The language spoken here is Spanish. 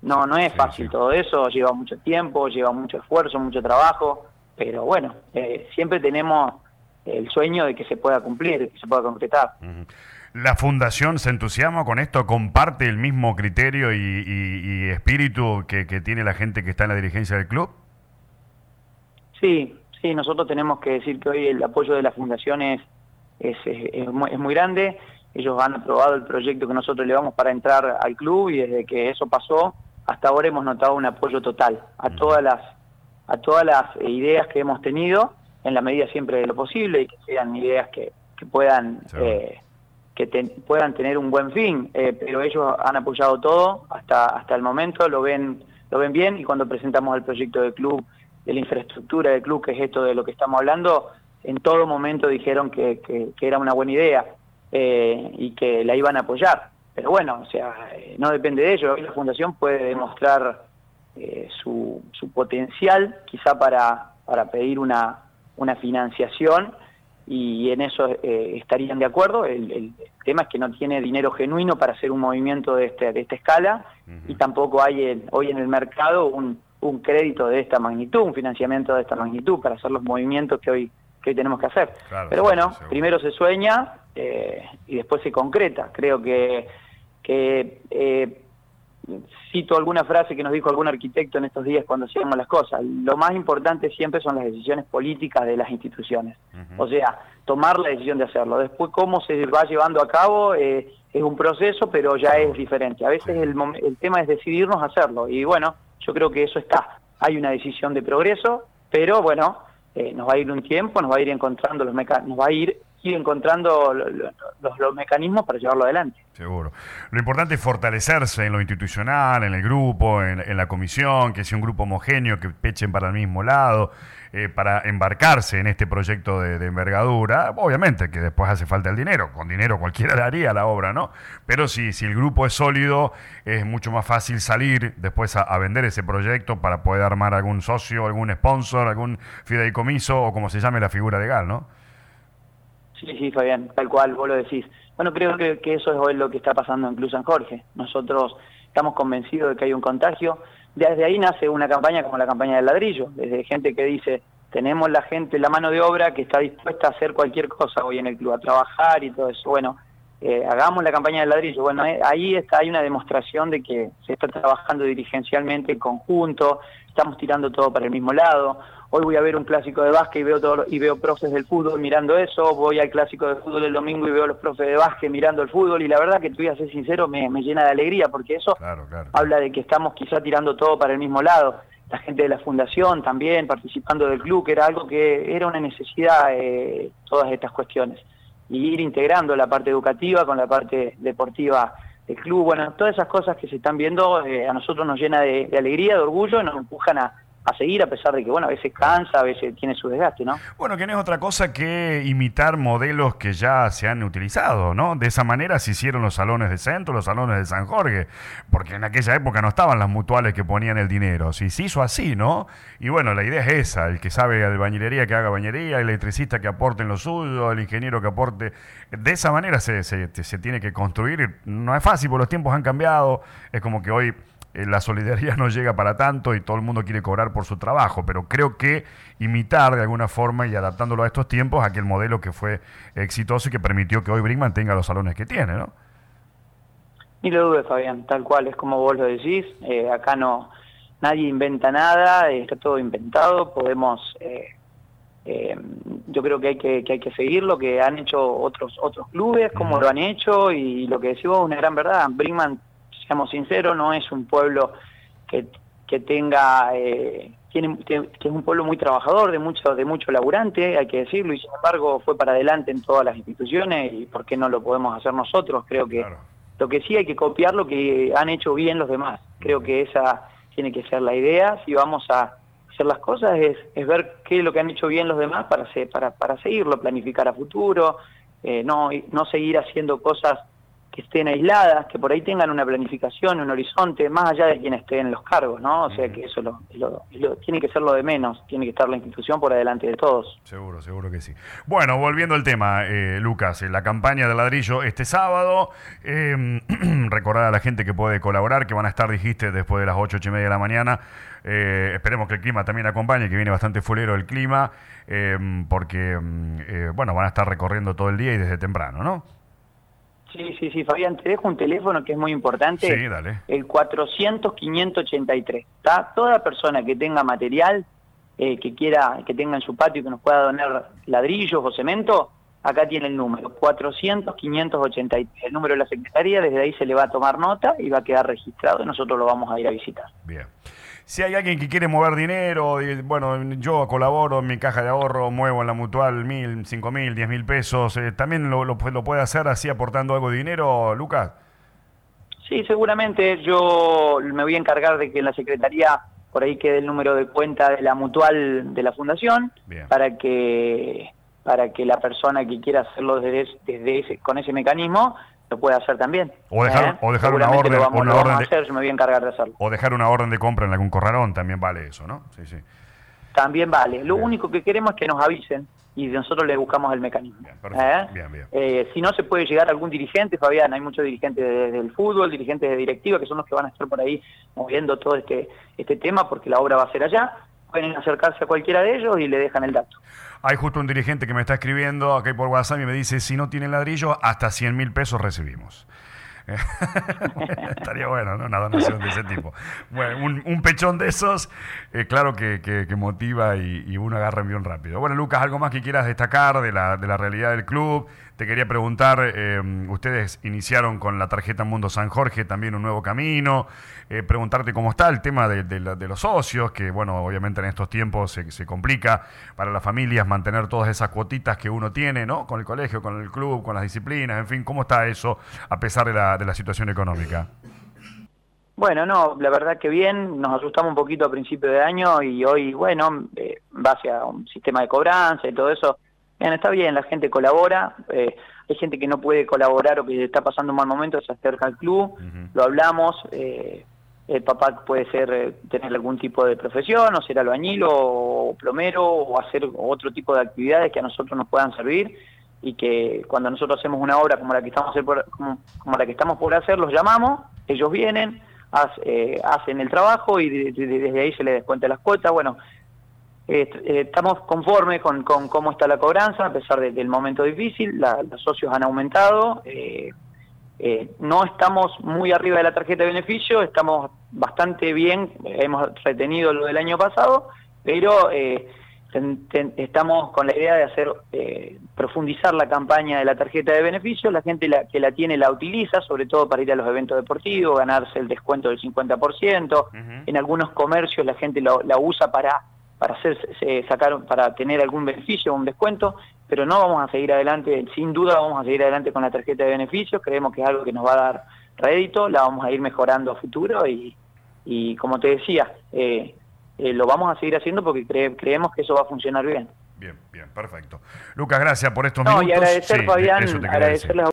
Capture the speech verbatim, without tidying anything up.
No, no es sí, fácil sí. todo eso, lleva mucho tiempo, lleva mucho esfuerzo, mucho trabajo, pero bueno, eh, siempre tenemos el sueño de que se pueda cumplir, que se pueda concretar. Ujú. ¿La fundación se entusiasma con esto? ¿Comparte el mismo criterio y, y- y espíritu que, que tiene la gente que está en la dirigencia del club? Sí, sí, nosotros tenemos que decir que hoy el apoyo de la fundación es, es, es, es muy, es muy grande. Ellos han aprobado el proyecto que nosotros llevamos para entrar al club y desde que eso pasó, hasta ahora hemos notado un apoyo total a todas las, a todas las ideas que hemos tenido, en la medida siempre de lo posible, y que sean ideas que, que puedan... Seguro. Eh, que ten, puedan tener un buen fin, eh, pero ellos han apoyado todo hasta hasta el momento, lo ven lo ven bien, y cuando presentamos el proyecto del club, de la infraestructura del club, que es esto de lo que estamos hablando, en todo momento dijeron que, que, que era una buena idea eh, y que la iban a apoyar. Pero bueno, o sea, eh, no depende de ellos. Hoy la Fundación puede demostrar eh, su, su potencial, quizá para, para pedir una, una financiación, y en eso eh, estarían de acuerdo. El, el tema es que no tiene dinero genuino para hacer un movimiento de, este, de esta escala, uh-huh. y tampoco hay el, hoy en el mercado un, un crédito de esta magnitud, un financiamiento de esta magnitud para hacer los movimientos que hoy, que hoy tenemos que hacer. Claro, Pero sí, bueno, seguro. Primero se sueña eh, y después se concreta. Creo que, que eh, cito alguna frase que nos dijo algún arquitecto en estos días cuando hacíamos las cosas: lo más importante siempre son las decisiones políticas de las instituciones. Uh-huh. O sea, tomar la decisión de hacerlo. Después cómo se va llevando a cabo eh, es un proceso, pero ya es diferente. A veces el, el tema es decidirnos a hacerlo, y bueno, yo creo que eso está. Hay una decisión de progreso, pero bueno, eh, nos va a ir un tiempo, nos va a ir encontrando los meca- nos va a ir ir encontrando los, los, los mecanismos para llevarlo adelante. Seguro. Lo importante es fortalecerse en lo institucional, en el grupo, en, en la comisión, que sea un grupo homogéneo, que pechen para el mismo lado, eh, para embarcarse en este proyecto de, de envergadura. Obviamente que después hace falta el dinero, con dinero cualquiera le haría la obra, ¿no? Pero si, si el grupo es sólido, es mucho más fácil salir después a, a vender ese proyecto para poder armar algún socio, algún sponsor, algún fideicomiso, o como se llame la figura legal, ¿no? Sí, sí, Fabián, tal cual, vos lo decís. Bueno, creo que, que eso es hoy lo que está pasando en Club San Jorge. Nosotros estamos convencidos de que hay un contagio. Desde ahí nace una campaña como la campaña del ladrillo, desde gente que dice, tenemos la gente, la mano de obra que está dispuesta a hacer cualquier cosa hoy en el club, a trabajar y todo eso. Bueno, eh, hagamos la campaña del ladrillo. Bueno, eh, ahí está, hay una demostración de que se está trabajando dirigencialmente en conjunto, estamos tirando todo para el mismo lado. Hoy voy a ver un clásico de básquet y veo todo, y veo profes del fútbol mirando eso. Voy al clásico de fútbol el domingo y veo a los profes de básquet mirando el fútbol, y la verdad que te voy a ser sincero, me, me llena de alegría, porque eso claro, claro, claro. habla de que estamos quizá tirando todo para el mismo lado. La gente de la fundación también participando del club, que era algo que era una necesidad, eh, todas estas cuestiones, y ir integrando la parte educativa con la parte deportiva del club. Bueno, todas esas cosas que se están viendo eh, a nosotros nos llena de, de alegría, de orgullo, nos empujan a a seguir, a pesar de que, bueno, a veces cansa, a veces tiene su desgaste, ¿no? Bueno, que no es otra cosa que imitar modelos que ya se han utilizado, ¿no? De esa manera se hicieron los salones de centro, los salones de San Jorge, porque en aquella época no estaban las mutuales que ponían el dinero, sí, se hizo así, ¿no? Y bueno, la idea es esa: el que sabe de bañilería que haga bañería, el electricista que aporte en lo suyo, el ingeniero que aporte. De esa manera se, se, se tiene que construir. No es fácil, porque los tiempos han cambiado, es como que hoy la solidaridad no llega para tanto y todo el mundo quiere cobrar por su trabajo, pero creo que imitar de alguna forma y adaptándolo a estos tiempos, aquel modelo que fue exitoso y que permitió que hoy Brinkmann tenga los salones que tiene, ¿no? Ni lo dudes, Fabián, tal cual, es como vos lo decís. Eh, acá no, nadie inventa nada, está todo inventado. Podemos, eh, eh, yo creo que hay que, que hay que seguir lo que han hecho otros otros clubes, como uh-huh. lo han hecho, y lo que decís vos, una gran verdad. Brinkmann, seamos sinceros, no es un pueblo que, que tenga, eh, tiene, que es un pueblo muy trabajador, de mucho, de mucho laburante, hay que decirlo, y sin embargo fue para adelante en todas las instituciones, y ¿por qué no lo podemos hacer nosotros? Creo que claro. Lo que sí hay que copiar lo que han hecho bien los demás. Creo que esa tiene que ser la idea. Si vamos a hacer las cosas es, es ver qué es lo que han hecho bien los demás para, para, para seguirlo, planificar a futuro, eh, no, no seguir haciendo cosas que estén aisladas, que por ahí tengan una planificación, un horizonte, más allá de quien esté en los cargos, ¿no? O sea que eso lo, lo, lo, tiene que ser lo de menos, tiene que estar la institución por adelante de todos. Seguro, seguro que sí. Bueno, volviendo al tema, eh, Lucas, eh, la campaña de ladrillo este sábado, eh, recordar a la gente que puede colaborar, que van a estar, dijiste, después de las ocho, ocho y media de la mañana. Eh, esperemos que el clima también acompañe, que viene bastante fulero el clima, eh, porque, eh, bueno, van a estar recorriendo todo el día y desde temprano, ¿no? Sí, sí, sí, Fabián, te dejo un teléfono que es muy importante. Sí, dale. El cuatrocientos, quinientos ochenta y tres. ¿Está? Toda persona que tenga material, eh, que quiera, que tenga en su patio, que nos pueda donar ladrillos o cemento, acá tiene el número, cuatrocientos, quinientos ochenta y tres. El número de la Secretaría, desde ahí se le va a tomar nota y va a quedar registrado y nosotros lo vamos a ir a visitar. Bien. Si hay alguien que quiere mover dinero, y, bueno, yo colaboro en mi caja de ahorro, muevo en la mutual mil, cinco mil, diez mil pesos, eh, ¿también lo, lo, lo puede hacer así aportando algo de dinero, Lucas? Sí, seguramente. Yo me voy a encargar de que en la Secretaría por ahí quede el número de cuenta de la mutual de la Fundación. Bien. para que para que la persona que quiera hacerlo desde, desde ese, con ese mecanismo lo puede hacer también. O dejar, ¿Eh? o dejar una orden, lo vamos, una lo orden vamos de, a hacer, yo me voy a encargar de hacerlo. O dejar una orden de compra en algún corralón, también vale eso, ¿no? Sí, sí. También vale. Lo bien. único que queremos es que nos avisen y nosotros le buscamos el mecanismo. Bien, perfecto. ¿Eh? Bien, bien. Eh, si no se puede llegar a algún dirigente, Fabián, hay muchos dirigentes de, del fútbol, dirigentes de directiva, que son los que van a estar por ahí moviendo todo este, este tema, porque la obra va a ser allá. Pueden acercarse a cualquiera de ellos y le dejan el dato. Hay justo un dirigente que me está escribiendo aquí por WhatsApp y me dice, si no tienen ladrillo, hasta cien mil pesos recibimos. Estaría bueno, ¿no? Una donación de ese tipo. Bueno, un, un pechón de esos, eh, claro que, que, que motiva y, y uno agarra bien rápido. Bueno, Lucas, ¿algo más que quieras destacar de la, de la realidad del club? Te quería preguntar, eh, ustedes iniciaron con la tarjeta Mundo San Jorge también un nuevo camino, eh, preguntarte cómo está el tema de, de, de los socios, que bueno, obviamente en estos tiempos se, se complica para las familias mantener todas esas cuotitas que uno tiene, ¿no? Con el colegio, con el club, con las disciplinas, en fin, ¿cómo está eso a pesar de la, de la situación económica? Bueno, no, la verdad que bien, nos asustamos un poquito a principio de año y hoy, bueno, eh, en base a un sistema de cobranza y todo eso, bien, está bien, la gente colabora, eh, hay gente que no puede colaborar o que está pasando un mal momento, se acerca al club, uh-huh. Lo hablamos, eh, el papá puede ser eh, tener algún tipo de profesión, o ser albañil o plomero, o hacer otro tipo de actividades que a nosotros nos puedan servir, y que cuando nosotros hacemos una obra como la que estamos, por, como, como la que estamos por hacer, los llamamos, ellos vienen, hace, eh, hacen el trabajo y de, de, de, desde ahí se les descuenta las cuotas. Bueno, eh, eh, estamos conformes con, con cómo está la cobranza, a pesar de, del momento difícil, la, los socios han aumentado, eh, eh, no estamos muy arriba de la tarjeta de beneficio, estamos bastante bien, hemos retenido lo del año pasado, pero eh, ten, ten, estamos con la idea de hacer eh, profundizar la campaña de la tarjeta de beneficio. La gente la, que la tiene la utiliza, sobre todo para ir a los eventos deportivos, ganarse el descuento del cincuenta por ciento. Uh-huh. En algunos comercios la gente lo, la usa para para hacer eh, sacar para tener algún beneficio o un descuento, pero no vamos a seguir adelante, sin duda vamos a seguir adelante con la tarjeta de beneficios. Creemos que es algo que nos va a dar rédito, la vamos a ir mejorando a futuro y, y como te decía, eh, eh, lo vamos a seguir haciendo porque cre creemos que eso va a funcionar bien. Bien, bien, perfecto. Lucas, gracias por estos no, minutos. Y agradecer, sí, Fabián, agradecerles a